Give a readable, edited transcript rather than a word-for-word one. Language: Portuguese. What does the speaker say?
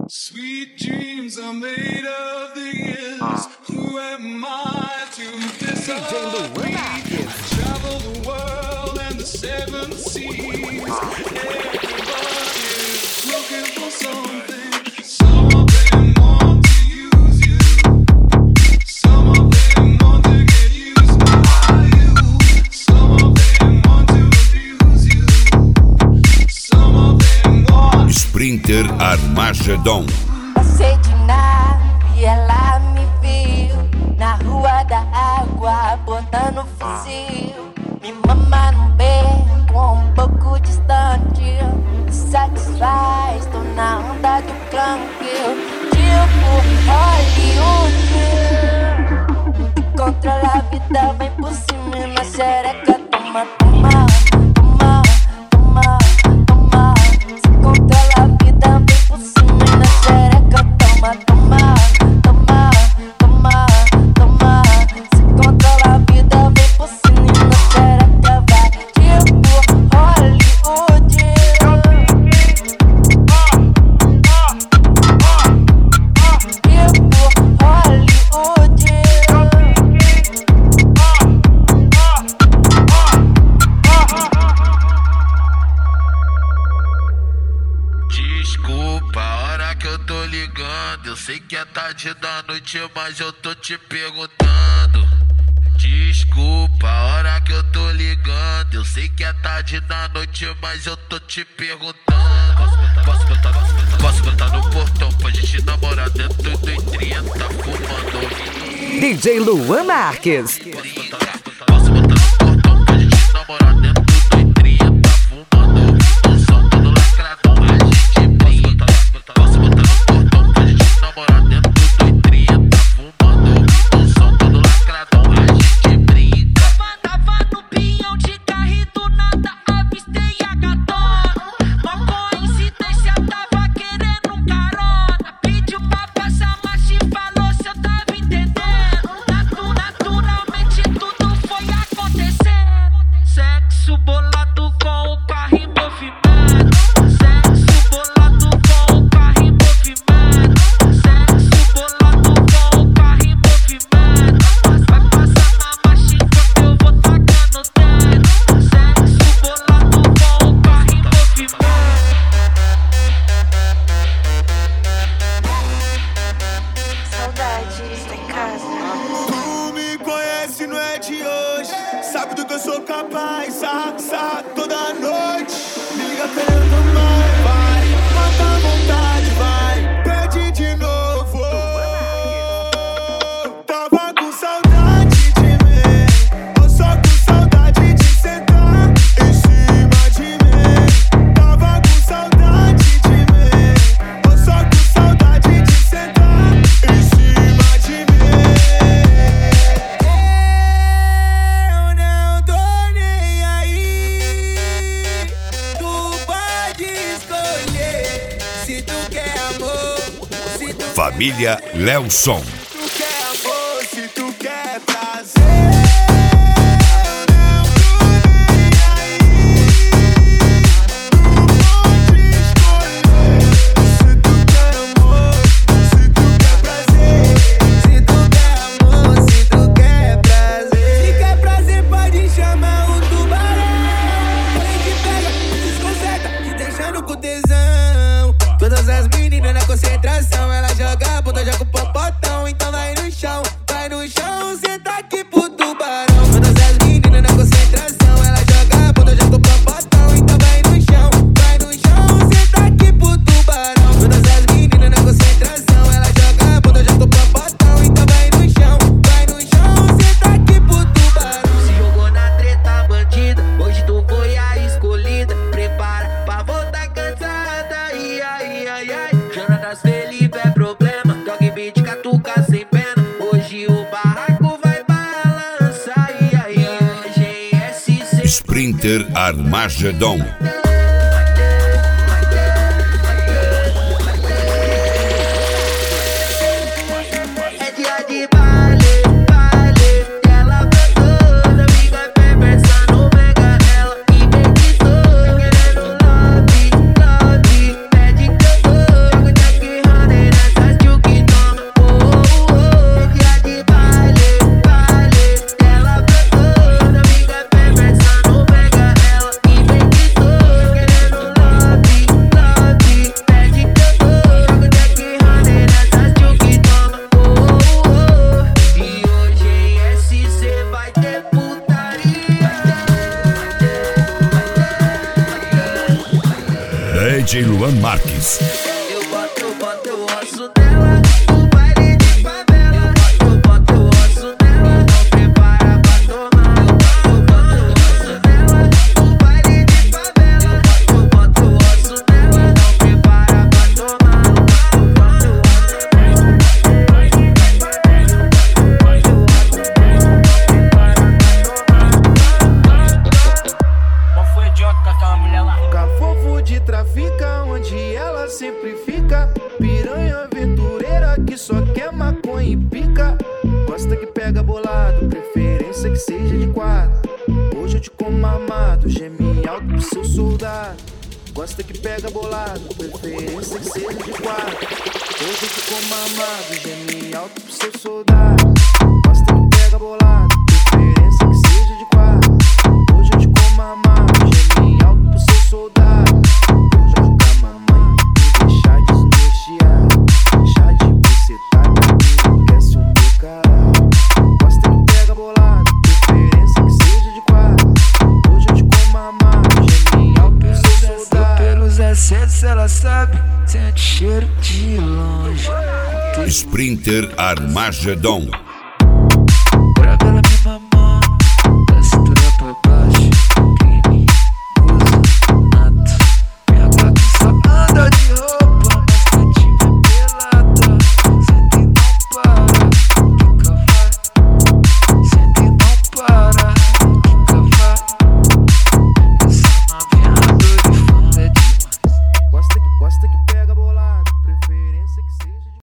Sweet dreams are made of these. Who am I to disagree? I travel the world and the seven seas. Everybody's looking for something. Some of them want to use you. Some of them want to get used by you. Some of them want to abuse you. Some of them want. Sprinter Armagedon. Passei de nave e ela me viu na rua da água, botando fuzil. Me mama num beco um pouco distante. Me satisfaz, tô na onda do cranqueiro. Tipo Hollywood. Controla a vida, vem por cima e na xereca. Toma, toma, toma, toma, toma. Se controla a vida, vem por cima e na xereca. Toma, toma, toma, toma, toma. Se controla a vida, vem por cima e na xereca. Vai tipo Hollywood. Tipo Hollywood. Desculpa a hora que eu tô ligando. Eu sei que é tarde da noite, mas eu tô te perguntando. Desculpa a hora que eu tô ligando. Eu sei que é tarde da noite, mas eu tô te perguntando. Posso botar no portão pra gente namorar dentro do 30 fumando. DJ Luan Marques. Posso botar no portão pra gente namorar dentro do 30 fumando. O som todo lacradão, a gente brinca. Posso botar no portão pra gente namorar dentro do 30 fumando. O som todo lacradão, a gente brinca. Tava no pinhão de carro e do nada avistei a gatona. Uma coincidência, tava querendo um carona. Pediu pra passar, mas te falou se eu tava entendendo. Naturalmente tudo foi acontecendo. Sexo bolado com o carro em movimento. Sexo bolado com o carro em movimento. Sexo bolado com o carro em movimento. Vai passar na marcha enquanto eu vou tacando dentro. Sexo bolado com o carro em movimento. Saudade, está em casa. Tu me conhece, não é de hoje. Sabe do que eu sou capaz. Sarra toda noite. Me liga querendo mais. Vai, mata a vontade, vai. Pede de novo. Tava com saudade de mim. Ou só com saudade de sentar em cima de mim. Tava com saudade de mim. Ou só com saudade de sentar em cima de mim. Eu não tô nem aí. Tu pode escolher se tu quer amor, se tu Família Lelson. quer amor, se tu quer prazer. Eu não tô nem aí. Tu pode escolher se tu quer amor, se tu quer prazer. Se tu quer amor, se tu quer prazer. Se quer prazer, pode chamar o tubarão. Ele te pega, desconcerta, te deixando com tesão. Todas as meninas na concentração, ela joga a bunda, joga o popotão. Então vai no chão, senta aqui pro tubarão. Todas as meninas na concentração, ela joga a bunda, joga o popotão. Então vai no chão, senta aqui pro tubarão. Todas as meninas na concentração, ela joga a bunda, joga o popotão. Então vai no chão, senta aqui pro tubarão. Se jogou na treta bandida, hoje tu foi a escolhida. Prepara pra voltar cansada, ai, ai, ai, ai. Jonatas Felipe é problema, dog beat catuca sem pena. Hoje o barraco vai balançar, ai, ai, ai. GSC Sprinter Armagedon. é dia de baile, baile. Ela vai toda, amiga, vem pensando, pega ela e vem de todo. Querendo love, love, pede que eu dou. Jogo de aqui, DJ Luan Marques. Eu boto o osso dela, no baile de favela. Eu boto o osso dela, não prepara pra tomar. Eu boto o osso dela, no baile de favela. Eu boto o osso dela, não prepara pra tomar. Qual foi idiota com aquela mulher lá? Cafofo de trafica, onde ela sempre fica. Piranha aventureira que só quer maconha e pica. Gosta que pega bolado, preferência que seja de quatro. Hoje eu te como amado, geme alto pro seu soldado. Gosta que pega bolado, preferência que seja de quatro. Hoje eu te como amado, geme alto pro seu soldado. Gosta que pega bolado, preferência que seja de quatro. Hoje eu te como amado, geme alto pro seu soldado. Joga pra mamãe e deixar desnortear. Deixar de bucetar que enriquece o meu caralho. Gosta que pega bolado, preferência que seja de quatro. Hoje eu te como amado, geme alto pro seu soldado. Pelos excessos ela sabe, sente cheiro de longe. Sprinter Armagedon.